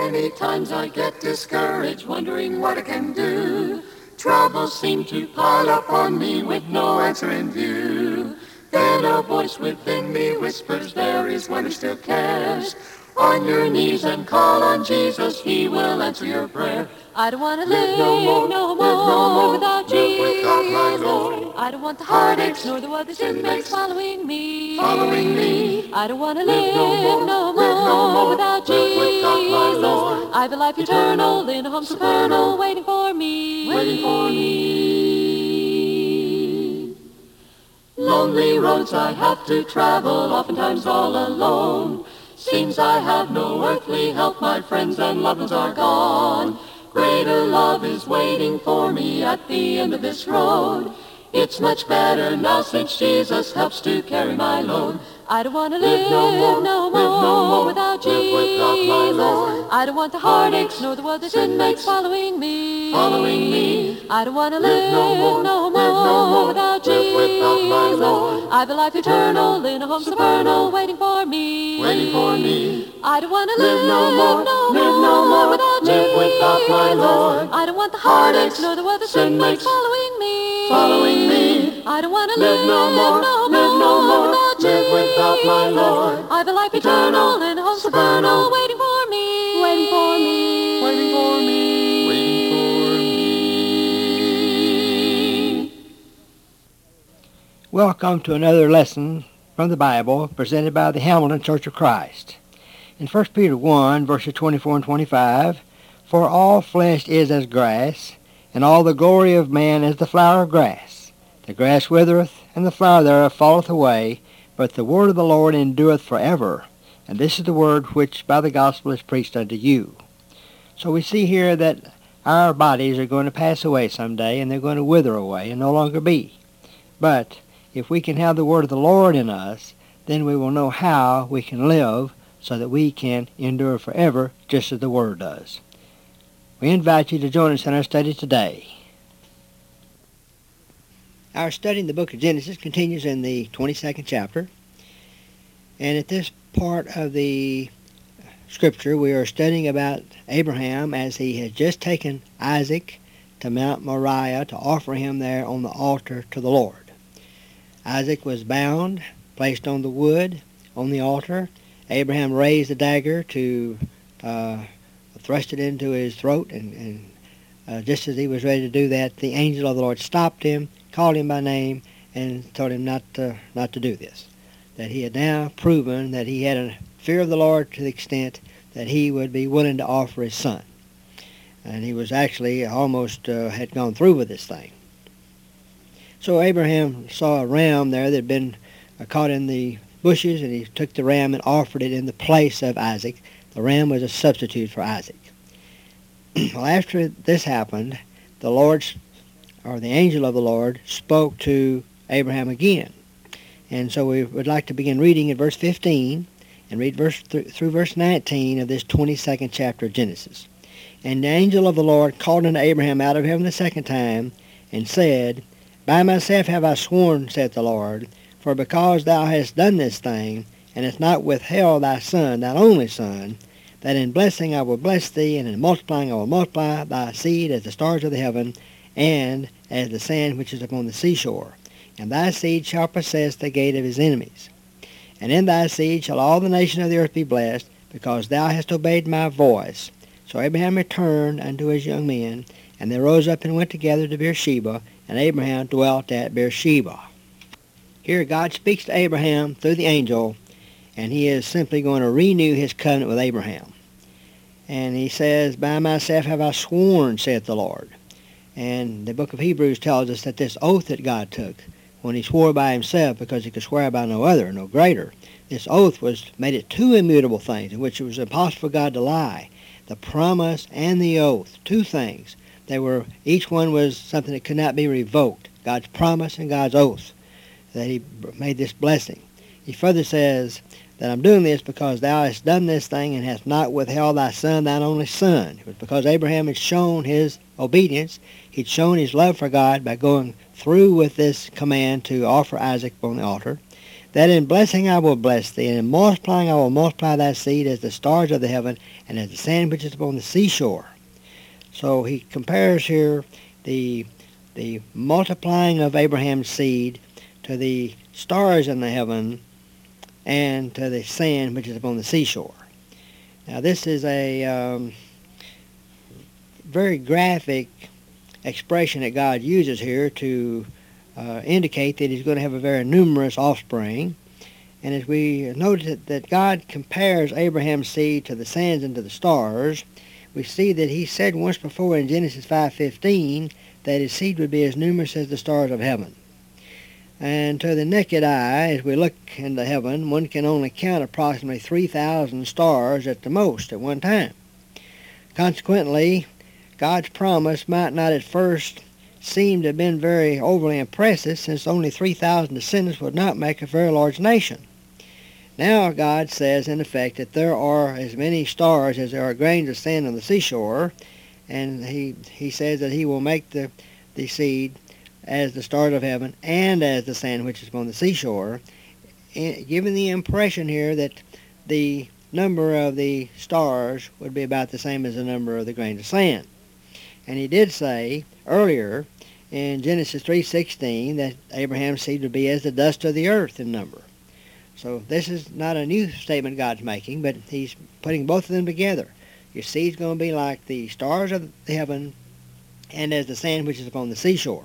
Many times I get discouraged, wondering what I can do. Troubles seem to pile up on me with no answer in view. Then a voice within me whispers, there is one who still cares. On your knees and call on Jesus, he will answer your prayer. I don't want to live no more without Jesus. My Lord. I don't want the heartaches nor the worries sin makes following me. I don't want to live no more without Jesus. my Lord. I've a life eternal in a home supernal waiting for me. Lonely roads I have to travel, oftentimes all alone. Seems I have no earthly help, my friends and loved ones are gone. Greater love is waiting for me at the end of this road. It's much better now since Jesus helps to carry my load. I don't want to live no more without Jesus. my Lord. I don't want the heartaches nor the world that sin makes following me. I don't want to live no more without Jesus. my Lord. I've a life eternal in a home supernal waiting for me. I don't want to live no more without Jesus. my Lord. I don't want the heartaches nor the world that sin makes following me. I don't want to live no more without Jesus. without my Lord. I've a life eternal in a home supernal waiting for me. Waiting for me. Welcome to another lesson from the Bible presented by the Hamilton Church of Christ. In 1 Peter 1, verses 24 and 25, for all flesh is as grass, and all the glory of man as the flower of grass. The grass withereth, and the flower thereof falleth away, but the word of the Lord endureth forever. And this is the word which by the gospel is preached unto you. So we see here that our bodies are going to pass away someday, and they're going to wither away and no longer be. But if we can have the word of the Lord in us, then we will know how we can live so that we can endure forever, just as the word does. We invite you to join us in our study today. Our study in the book of Genesis continues in the 22nd chapter. And at this part of the scripture, we are studying about Abraham as he has just taken Isaac to Mount Moriah to offer him there on the altar to the Lord. Isaac was bound, placed on the wood on the altar. Abraham raised the dagger to thrust it into his throat, and just as he was ready to do that, the angel of the Lord stopped him, called him by name, and told him not to do this. That he had now proven that he had a fear of the Lord to the extent that he would be willing to offer his son. And he was actually almost had gone through with this thing. So Abraham saw a ram there that had been caught in the bushes, and he took the ram and offered it in the place of Isaac. The ram was a substitute for Isaac. Well, after this happened, the angel of the Lord spoke to Abraham again. And so we would like to begin reading at verse 15 and read through verse 19 of this 22nd chapter of Genesis. And the angel of the Lord called unto Abraham out of heaven the second time, and said, By myself have I sworn, saith the Lord, for because thou hast done this thing, and hast not withheld thy son, thine only son, that in blessing I will bless thee, and in multiplying I will multiply thy seed as the stars of the heaven, and as the sand which is upon the seashore. And thy seed shall possess the gate of his enemies. And in thy seed shall all the nations of the earth be blessed, because thou hast obeyed my voice. So Abraham returned unto his young men, and they rose up and went together to Beersheba, and Abraham dwelt at Beersheba. Here God speaks to Abraham through the angel, and he is simply going to renew his covenant with Abraham. And he says, By myself have I sworn, saith the Lord. And the book of Hebrews tells us that this oath that God took, when he swore by himself, because he could swear by no other, no greater, this oath made it two immutable things in which it was impossible for God to lie. The promise and the oath, two things. Each one was something that could not be revoked. God's promise and God's oath, that he made this blessing. He further says that I'm doing this because thou hast done this thing and hast not withheld thy son, thine only son. It was because Abraham had shown his obedience. He'd shown his love for God by going through with this command to offer Isaac on the altar. that in blessing I will bless thee, and in multiplying I will multiply thy seed as the stars of the heaven, and as the sand which is upon the seashore. So he compares here the multiplying of Abraham's seed to the stars in the heaven and to the sand which is upon the seashore. Now this is a very graphic expression that God uses here to indicate that he's going to have a very numerous offspring. And as we noted that God compares Abraham's seed to the sands and to the stars, we see that he said once before in Genesis 5:15 that his seed would be as numerous as the stars of heaven. And to the naked eye, as we look into heaven, one can only count approximately 3,000 stars at the most at one time. Consequently, God's promise might not at first seem to have been very overly impressive, since only 3,000 descendants would not make a very large nation. Now God says, in effect, that there are as many stars as there are grains of sand on the seashore, and he says that he will make the seed as the stars of heaven and as the sand which is upon the seashore, giving the impression here that the number of the stars would be about the same as the number of the grains of sand. And he did say earlier in Genesis 3:16 that Abraham's seed would be as the dust of the earth in number. So this is not a new statement God's making, but he's putting both of them together. Your seed's going to be like the stars of the heaven and as the sand which is upon the seashore.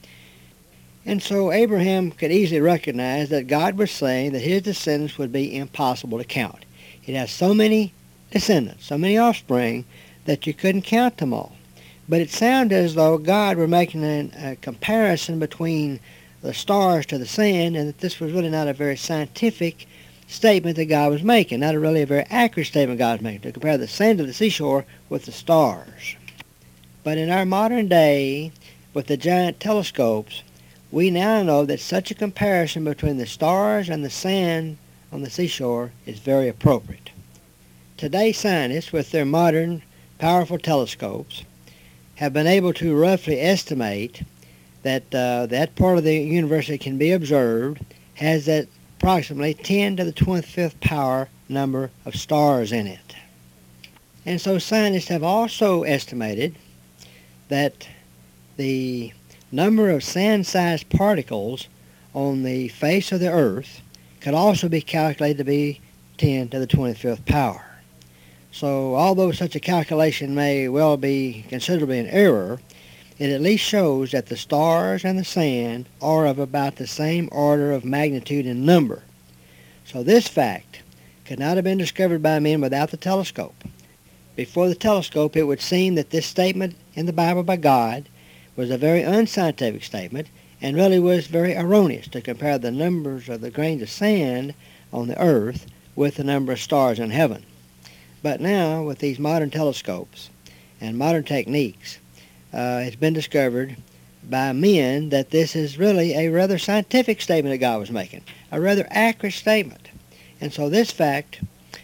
And so Abraham could easily recognize that God was saying that his descendants would be impossible to count. He'd have so many descendants, so many offspring, that you couldn't count them all. But it sounded as though God were making a comparison between the stars to the sand, and that this was really not a very scientific statement that God was making, not really a very accurate statement God was making, to compare the sand of the seashore with the stars. But in our modern day, with the giant telescopes, we now know that such a comparison between the stars and the sand on the seashore is very appropriate. Today, scientists, with their modern, powerful telescopes, have been able to roughly estimate that that part of the universe that can be observed has that approximately 10 to the 25th power number of stars in it. And so scientists have also estimated that the number of sand-sized particles on the face of the earth could also be calculated to be 10 to the 25th power. So although such a calculation may well be considerably in error, it at least shows that the stars and the sand are of about the same order of magnitude and number. So this fact could not have been discovered by men without the telescope. Before the telescope, it would seem that this statement in the Bible by God was a very unscientific statement and really was very erroneous to compare the numbers of the grains of sand on the earth with the number of stars in heaven. But now, with these modern telescopes and modern techniques, it's been discovered by men that this is really a rather scientific statement that God was making, a rather accurate statement. And so this fact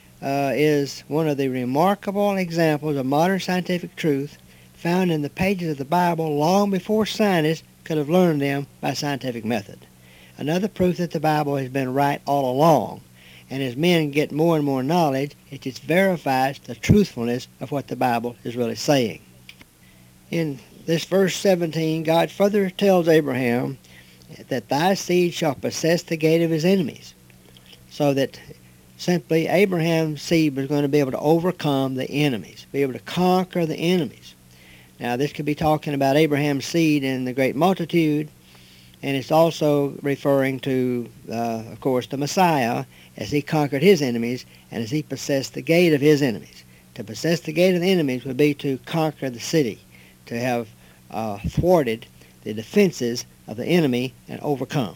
is one of the remarkable examples of modern scientific truth found in the pages of the Bible long before scientists could have learned them by scientific method. Another proof that the Bible has been right all along. And as men get more and more knowledge, it just verifies the truthfulness of what the Bible is really saying. In this verse 17, God further tells Abraham that thy seed shall possess the gate of his enemies. So that simply Abraham's seed was going to be able to overcome the enemies, be able to conquer the enemies. Now this could be talking about Abraham's seed in the great multitude, and it's also referring to, of course, the Messiah as he conquered his enemies and as he possessed the gate of his enemies. To possess the gate of the enemies would be to conquer the city, to have thwarted the defenses of the enemy and overcome.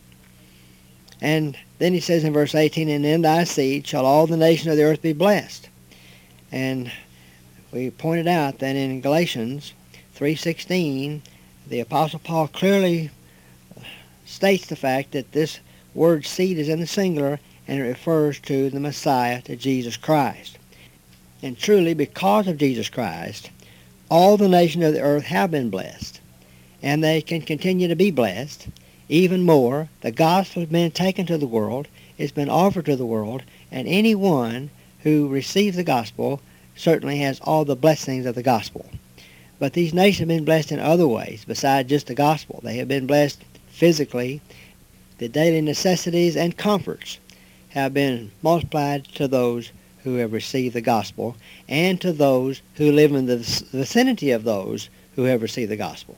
And then he says in verse 18, and in thy seed shall all the nations of the earth be blessed. And we pointed out that in Galatians 3:16, the Apostle Paul clearly states the fact that this word seed is in the singular and it refers to the Messiah, to Jesus Christ. And truly, because of Jesus Christ, all the nations of the earth have been blessed, and they can continue to be blessed, Even more, the gospel has been taken to the world, it's been offered to the world, and anyone who receives the gospel certainly has all the blessings of the gospel. But these nations have been blessed in other ways besides just the gospel. They have been blessed physically. The daily necessities and comforts have been multiplied to those who have received the gospel and to those who live in the vicinity of those who have received the gospel.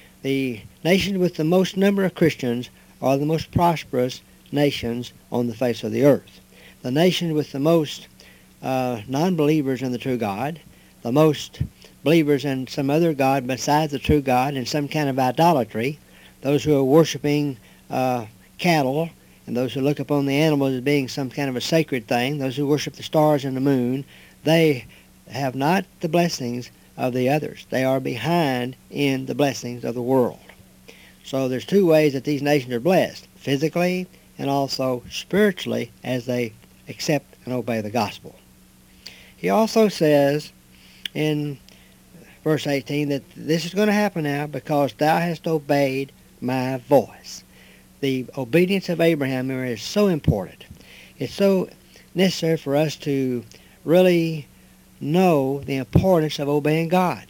The nations with the most number of Christians are the most prosperous nations on the face of the earth. The nations with the most non-believers in the true God, the most believers in some other god besides the true God and some kind of idolatry, those who are worshiping cattle, and those who look upon the animals as being some kind of a sacred thing, those who worship the stars and the moon, they have not the blessings of the others. They are behind in the blessings of the world. So there's two ways that these nations are blessed, physically and also spiritually, as they accept and obey the gospel. He also says in verse 18 that this is going to happen now because thou hast obeyed my voice. The obedience of Abraham here is so important. It's so necessary for us to really know the importance of obeying God.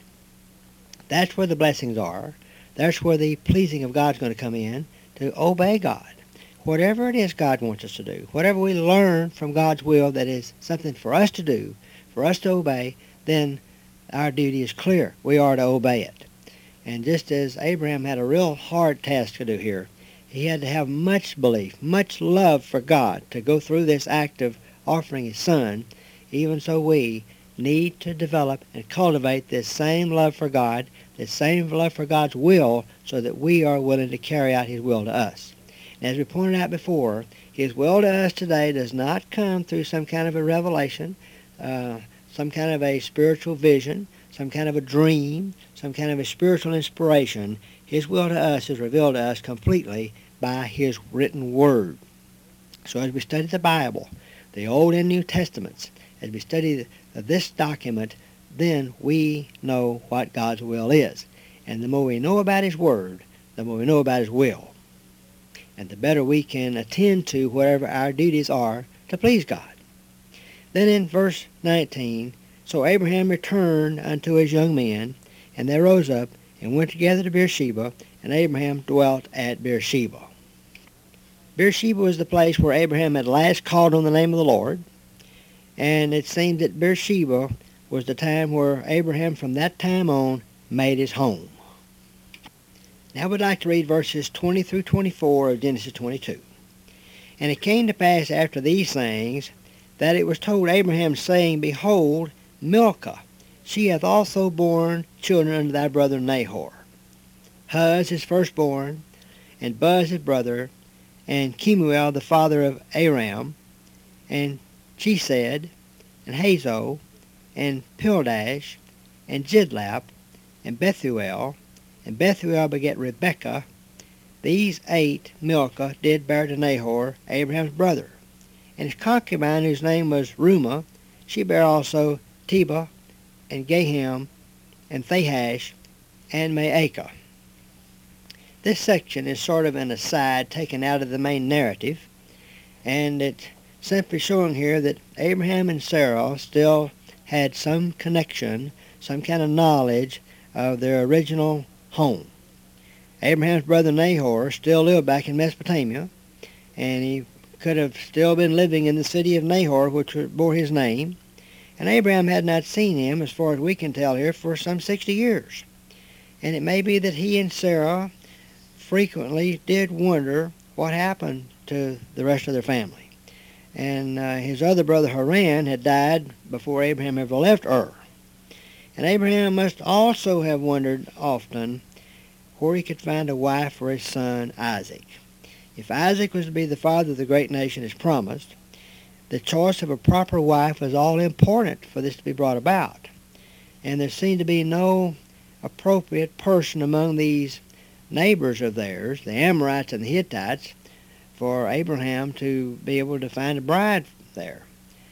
That's where the blessings are. That's where the pleasing of God is going to come in, to obey God. Whatever it is God wants us to do, whatever we learn from God's will that is something for us to do, for us to obey, then our duty is clear. We are to obey it. And just as Abraham had a real hard task to do here, he had to have much belief, much love for God to go through this act of offering his son. Even so we need to develop and cultivate this same love for God, this same love for God's will, so that we are willing to carry out his will to us. And as we pointed out before, his will to us today does not come through some kind of a revelation, some kind of a spiritual vision, some kind of a dream, some kind of a spiritual inspiration. His will to us is revealed to us completely by his written word. So as we study the Bible, the Old and New Testaments, as we study this document, then we know what God's will is. And the more we know about his word, the more we know about his will. And the better we can attend to whatever our duties are to please God. Then in verse 19, so Abraham returned unto his young men, and they rose up and went together to Beersheba, and Abraham dwelt at Beersheba. Beersheba was the place where Abraham had last called on the name of the Lord, and it seemed that Beersheba was the time where Abraham from that time on made his home. Now we'd like to read verses 20 through 24 of Genesis 22. And it came to pass after these things that it was told Abraham, saying, Behold, Milcah, she hath also borne children unto thy brother Nahor. Huz his firstborn, and Buz his brother, and Kemuel the father of Aram, and Chesed, and Hazo, and Pildash, and Jidlap, and Bethuel, and Bethuel begat Rebekah. These 8 Milcah did bear to Nahor, Abraham's brother. And his concubine, whose name was Reumah, she bare also Tebah, and Gaham, and Thahash, and Maacah. This section is sort of an aside taken out of the main narrative, and it's simply showing here that Abraham and Sarah still had some connection, some kind of knowledge of their original home. Abraham's brother Nahor still lived back in Mesopotamia, and he could have still been living in the city of Nahor, which bore his name, and Abraham had not seen him, as far as we can tell here, for some 60 years. And it may be that he and Sarah frequently did wonder what happened to the rest of their family. And his other brother Haran had died before Abraham ever left Ur. And Abraham must also have wondered often where he could find a wife for his son Isaac. If Isaac was to be the father of the great nation as promised, the choice of a proper wife was all important for this to be brought about. And there seemed to be no appropriate person among these neighbors of theirs, the Amorites and the Hittites, for Abraham to be able to find a bride there.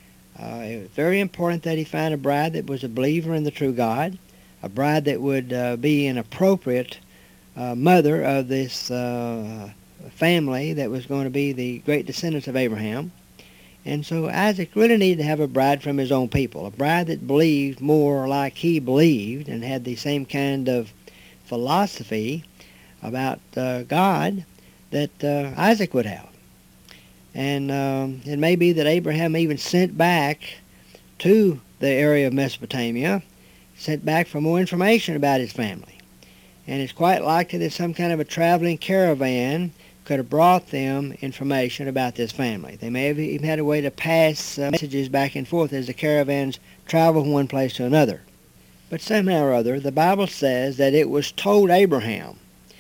It was very important that he find a bride that was a believer in the true God, a bride that would be an appropriate mother of this family that was going to be the great descendants of Abraham. And so Isaac really needed to have a bride from his own people, a bride that believed more like he believed and had the same kind of philosophy about God that Isaac would have. And it may be that Abraham even sent back to the area of Mesopotamia, sent back for more information about his family. And it's quite likely that some kind of a traveling caravan could have brought them information about this family. They may have even had a way to pass messages back and forth as the caravans travel from one place to another. But somehow or other, the Bible says that it was told Abraham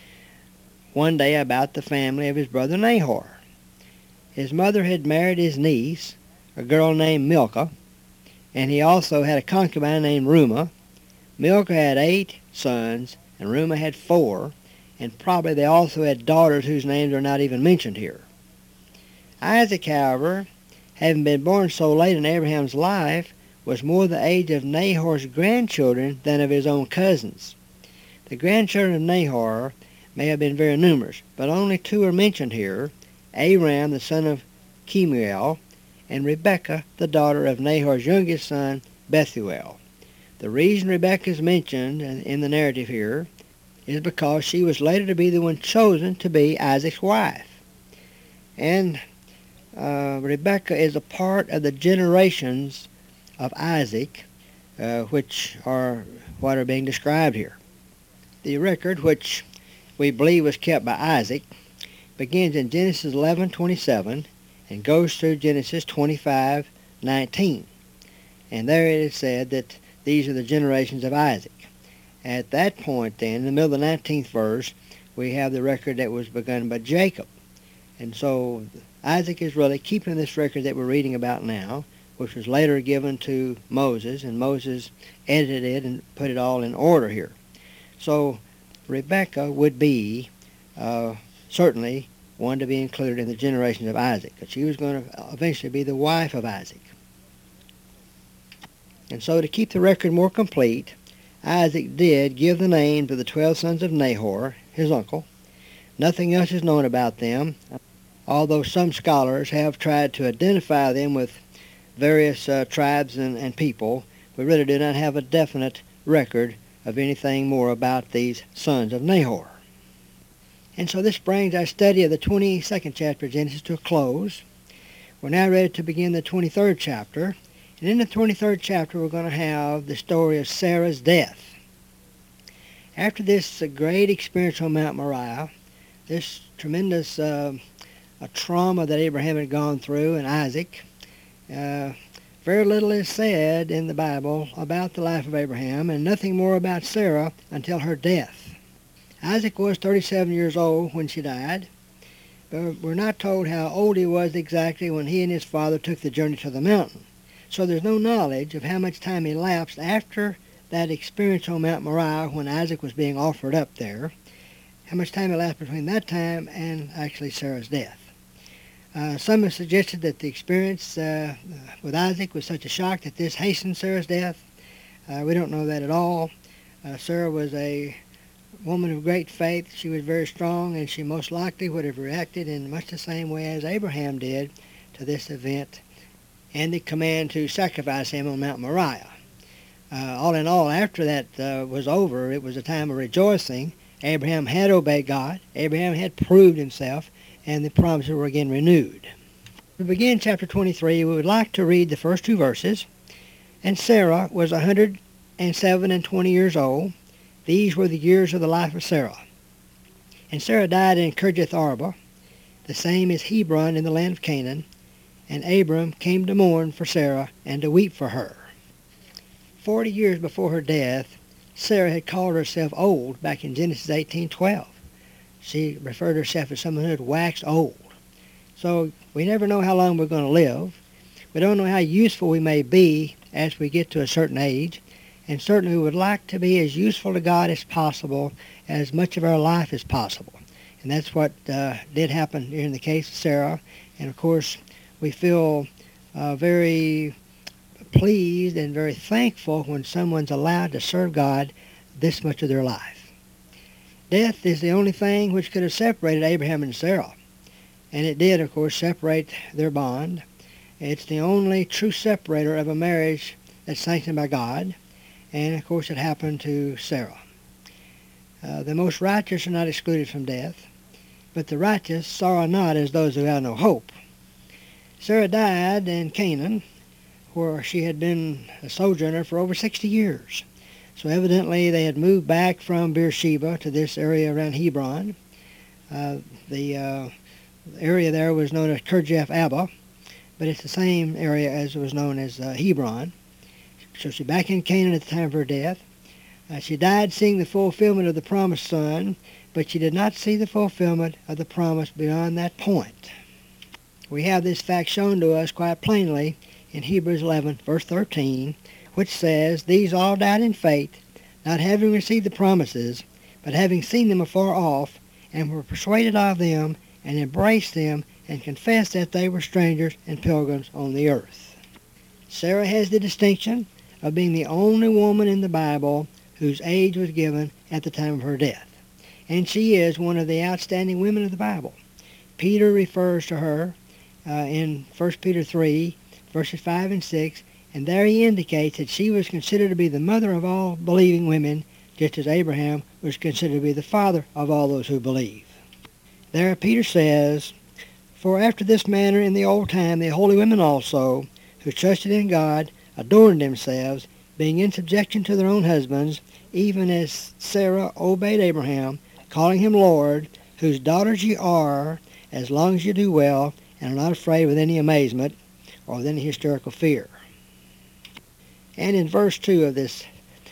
one day about the family of his brother Nahor. His mother had married his niece, a girl named Milcah, and he also had a concubine named Reumah. Milcah had 8 sons, and Reumah had 4, and probably they also had daughters whose names are not even mentioned here. Isaac, however, having been born so late in Abraham's life, was more the age of Nahor's grandchildren than of his own cousins. The grandchildren of Nahor may have been very numerous, but only 2 are mentioned here, Aram, the son of Kemuel, and Rebekah, the daughter of Nahor's youngest son, Bethuel. The reason Rebekah is mentioned in the narrative here is because she was later to be the one chosen to be Isaac's wife. And Rebekah is a part of the generations of Isaac, which are what are being described here. The record, which we believe was kept by Isaac, begins in Genesis 11:27 and goes through Genesis 25:19. And there it is said that these are the generations of Isaac. At that point then, in the middle of the 19th verse, we have the record that was begun by Jacob. And so Isaac is really keeping this record that we're reading about now, which was later given to Moses, and Moses edited it and put it all in order here. So Rebekah would be certainly one to be included in the generations of Isaac, because she was going to eventually be the wife of Isaac. And so to keep the record more complete, Isaac did give the names of the 12 sons of Nahor, his uncle. Nothing else is known about them, although some scholars have tried to identify them with various tribes and people. We really do not have a definite record of anything more about these sons of Nahor. And so this brings our study of the 22nd chapter of Genesis to a close. We're now ready to begin the 23rd chapter. And in the 23rd chapter, we're going to have the story of Sarah's death. After this great experience on Mount Moriah, this tremendous trauma that Abraham had gone through, and Isaac, very little is said in the Bible about the life of Abraham, and nothing more about Sarah until her death. Isaac was 37 years old when she died, but we're not told how old he was exactly when he and his father took the journey to the mountain. So there's no knowledge of how much time elapsed after that experience on Mount Moriah when Isaac was being offered up there, how much time elapsed between that time and actually Sarah's death. Some have suggested that the experience with Isaac was such a shock that this hastened Sarah's death. We don't know that at all. Sarah was a woman of great faith. She was very strong, and she most likely would have reacted in much the same way as Abraham did to this event and the command to sacrifice him on Mount Moriah. All in all, after that was over, it was a time of rejoicing. Abraham had obeyed God. Abraham had proved himself, and the promises were again renewed. To begin chapter 23, we would like to read the first 2 verses. And Sarah was 107 and 20 years old. These were the years of the life of Sarah. And Sarah died in Kirjath Arba. The same is Hebron in the land of Canaan. And Abram came to mourn for Sarah and to weep for her. 40 years before her death, Sarah had called herself old back in Genesis 18:12. She referred to herself as someone who had waxed old. So we never know how long we're going to live. We don't know how useful we may be as we get to a certain age. And certainly we would like to be as useful to God as possible, as much of our life as possible. And that's what did happen in the case of Sarah. And of course, we feel very pleased and very thankful when someone's allowed to serve God this much of their life. Death is the only thing which could have separated Abraham and Sarah. And it did, of course, separate their bond. It's the only true separator of a marriage that's sanctioned by God. And, of course, it happened to Sarah. The most righteous are not excluded from death, but the righteous sorrow not as those who have no hope. Sarah died in Canaan, where she had been a sojourner for over 60 years. So evidently they had moved back from Beersheba to this area around Hebron. The area there was known as Kirjath Abba, but it's the same area as was known as Hebron. So she's back in Canaan at the time of her death. She died seeing the fulfillment of the promised son, but she did not see the fulfillment of the promise beyond that point. We have this fact shown to us quite plainly in Hebrews 11, verse 13, which says, "These all died in faith, not having received the promises, but having seen them afar off, and were persuaded of them, and embraced them, and confessed that they were strangers and pilgrims on the earth." Sarah has the distinction of being the only woman in the Bible whose age was given at the time of her death. And she is one of the outstanding women of the Bible. Peter refers to her in 1 Peter 3, verses 5 and 6, and there he indicates that she was considered to be the mother of all believing women, just as Abraham was considered to be the father of all those who believe. There Peter says, "For after this manner in the old time the holy women also, who trusted in God, adorned themselves, being in subjection to their own husbands, even as Sarah obeyed Abraham, calling him Lord, whose daughters ye are, as long as you do well, and are not afraid with any amazement, or with any hysterical fear." And in verse 2 of this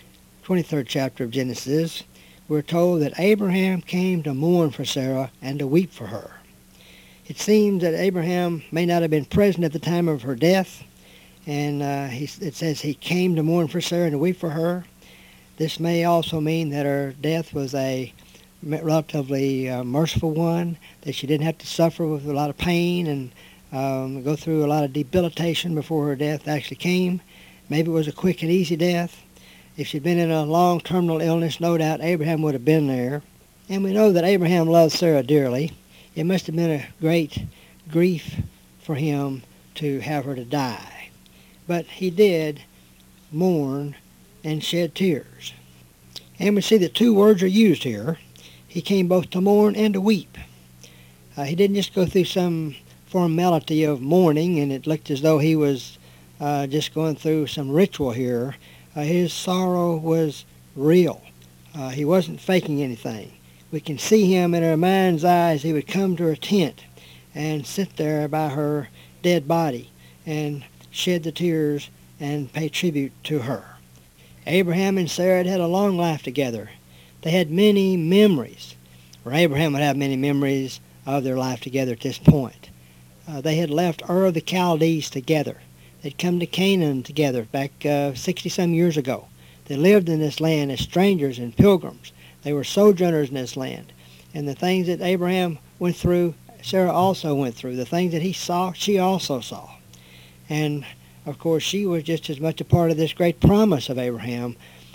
23rd chapter of Genesis, we're told that Abraham came to mourn for Sarah and to weep for her. It seems that Abraham may not have been present at the time of her death, and it says he came to mourn for Sarah and to weep for her. This may also mean that her death was a relatively merciful one, that she didn't have to suffer with a lot of pain and go through a lot of debilitation before her death actually came. Maybe it was a quick and easy death. If she'd been in a long terminal illness, no doubt Abraham would have been there. And we know that Abraham loved Sarah dearly. It must have been a great grief for him to have her to die. But he did mourn and shed tears. And we see that two words are used here. He came both to mourn and to weep. He didn't just go through some formality of mourning, and it looked as though he was just going through some ritual here. His sorrow was real. He wasn't faking anything. We can see him in our mind's eye as he would come to her tent and sit there by her dead body and shed the tears and pay tribute to her. Abraham and Sarah had a long life together. They had many memories, or Abraham would have many memories of their life together at this point. They had left Ur of the Chaldees together. They'd come to Canaan together back 60-some years ago. They lived in this land as strangers and pilgrims. They were sojourners in this land. And the things that Abraham went through, Sarah also went through. The things that he saw, she also saw. And, of course, she was just as much a part of this great promise of Abraham,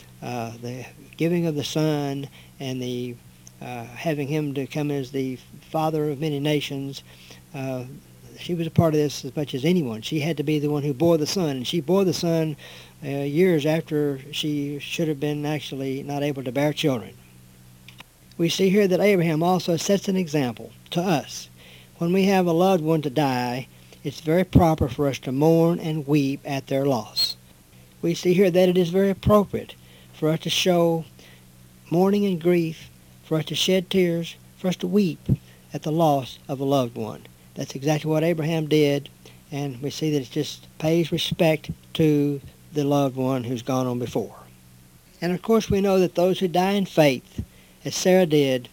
the giving of the son and the having him to come as the father of many nations. She was a part of this as much as anyone. She had to be the one who bore the son, and she bore the son years after she should have been actually not able to bear children. We see here that Abraham also sets an example to us. When we have a loved one to die, it's very proper for us to mourn and weep at their loss. We see here that it is very appropriate for us to show mourning and grief, for us to shed tears, for us to weep at the loss of a loved one. That's exactly what Abraham did, and we see that it just pays respect to the loved one who's gone on before. And of course we know that those who die in faith, as Sarah did,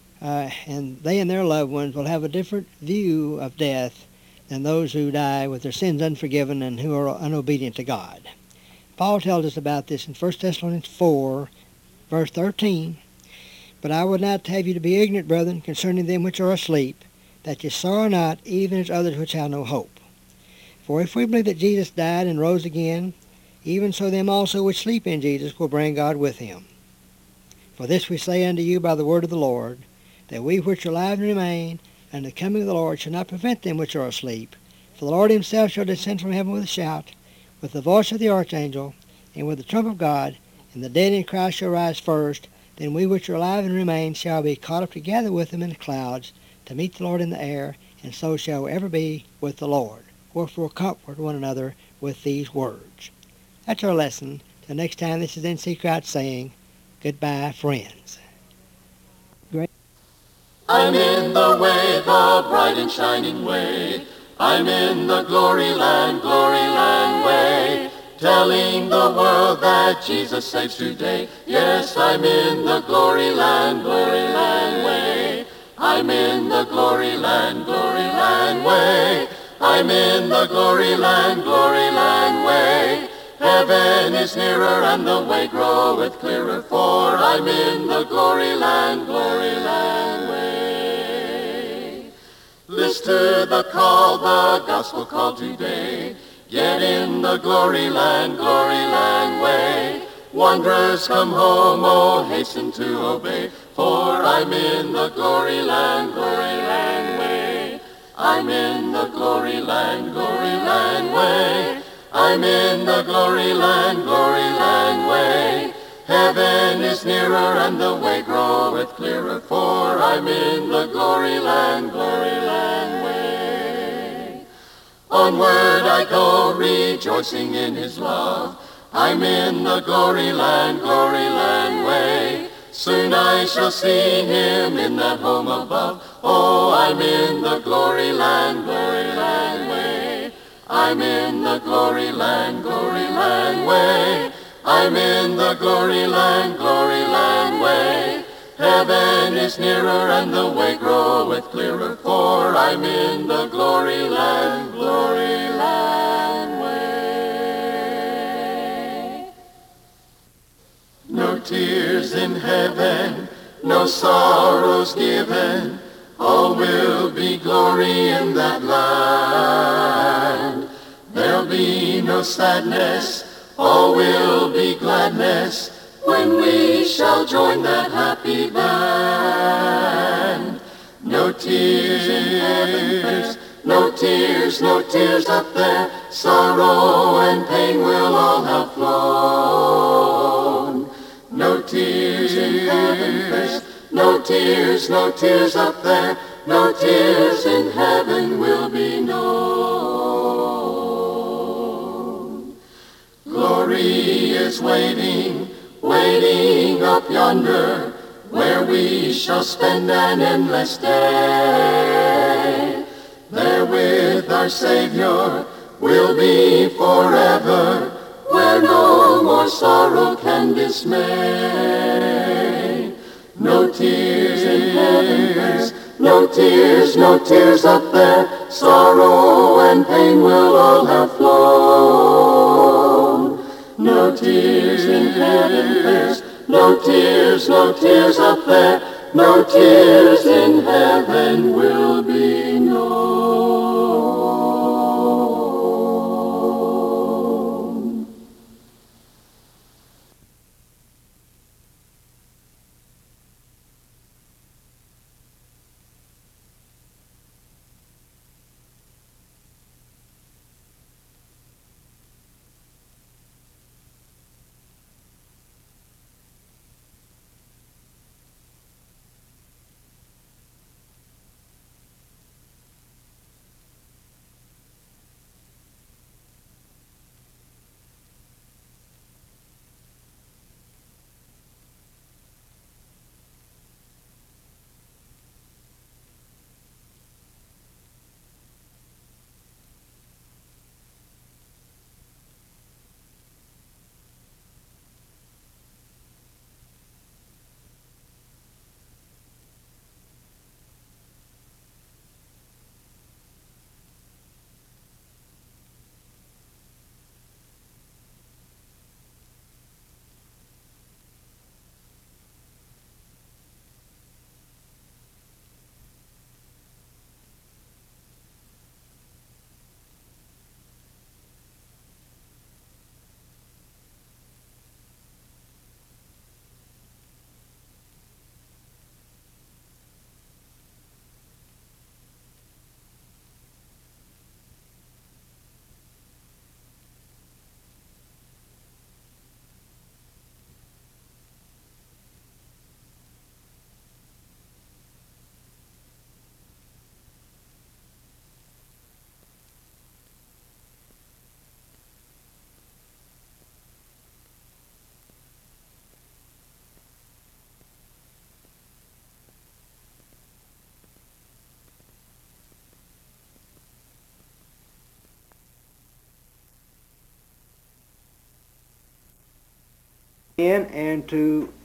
and they and their loved ones will have a different view of death than those who die with their sins unforgiven and who are unobedient to God. Paul tells us about this in 1 Thessalonians 4, verse 13. "But I would not have you to be ignorant, brethren, concerning them which are asleep, that ye sorrow not, even as others which have no hope. For if we believe that Jesus died and rose again, even so them also which sleep in Jesus will bring God with him." For this we say unto you by the word of the Lord, that we which are alive and remain, and the coming of the Lord shall not prevent them which are asleep. For the Lord himself shall descend from heaven with a shout, with the voice of the archangel, and with the trump of God, and the dead in Christ shall rise first. Then we which are alive and remain shall be caught up together with them in the clouds, to meet the Lord in the air, and so shall we ever be with the Lord. Wherefore comfort one another with these words. That's our lesson. Till next time, this is N.C. Crouch saying, goodbye, friends. I'm in the way, the bright and shining way. I'm in the glory land way. Telling the world that Jesus saves today. Yes, I'm in the glory land way. I'm in the glory land way. I'm in the glory land way. Heaven is nearer and the way groweth clearer, for I'm in the glory land way. List to the call, the gospel call today. Get in the glory land way. Wanderers come home, oh hasten to obey, for I'm in the glory land way. I'm in the glory land way. I'm in the glory land way. Heaven is nearer and the way groweth clearer, for I'm in the glory land way. Onward I go, rejoicing in his love. I'm in the glory land way. Soon I shall see him in that home above. Oh, I'm in the glory land way. I'm in the glory land way. I'm in the glory land way. Heaven is nearer and the way groweth clearer, for I'm in the glory land way. No tears in heaven, no sorrows given, all will be glory in that land. There'll be no sadness, all will be gladness, when we shall join that happy band. No tears, no tears, no tears up there, sorrow and pain will all have flown. No tears in heaven, no tears, no tears up there, no tears in heaven will be known. Glory is waiting, waiting up yonder, where we shall spend an endless day. There with our Savior we'll be forever, where no more sorrow can dismay. No tears in heaven, no tears, no tears up there, sorrow and pain will all have flown. No tears in heaven, no tears, no tears up there, no tears in heaven will be known. in and to